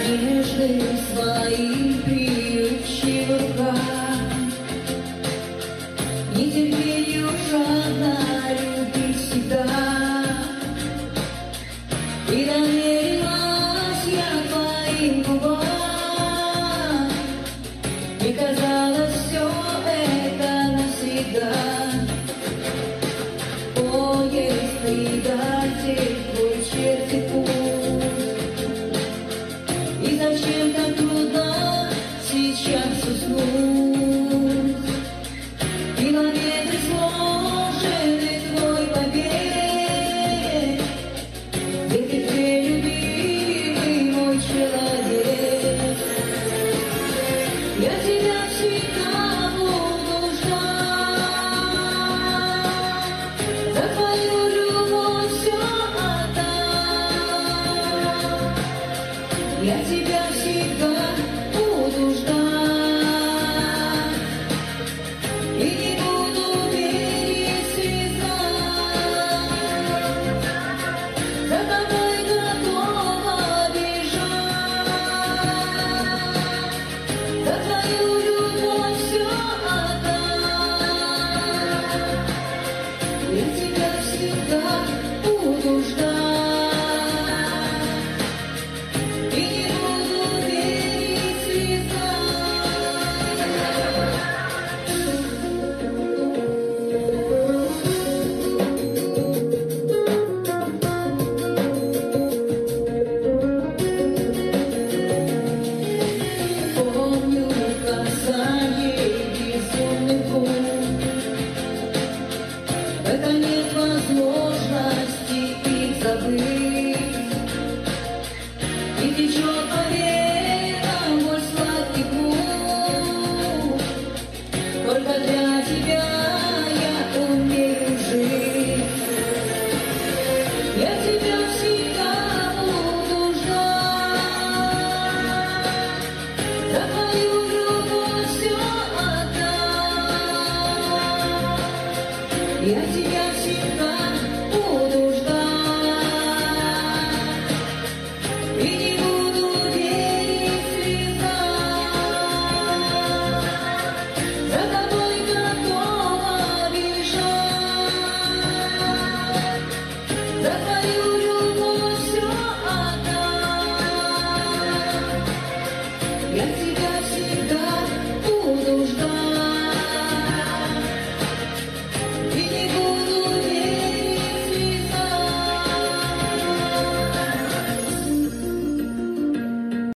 нежных своих приющих руках. Нетерпенью жадно любить всегда. И доверилась я твоим губам, и казалось, все это навсегда. О, есть предатель, твой черный путь, и зачем так трудно сейчас уснуть? Километры сложены твой побег, где ты, любимый мой человек. Я тебя всегда буду ждать, за твою любовь все отдам. Я тебя всегда буду ждать и не буду пересвязать. За тобой готова бежать, за твою любовь все отдам. Я тебя всегда буду ждать и не буду пересвязать. Помню касание безумных губ, это нет возможности их забыть. И течет по венам мой сладкий путь, только для тебя я умею жить. Я тебя всегда буду ждать, за твою любовь все отдам. Я тебя всегда буду ждать и не буду пересвязать. За тобой готова бежать, за твою любовь все отдам. Я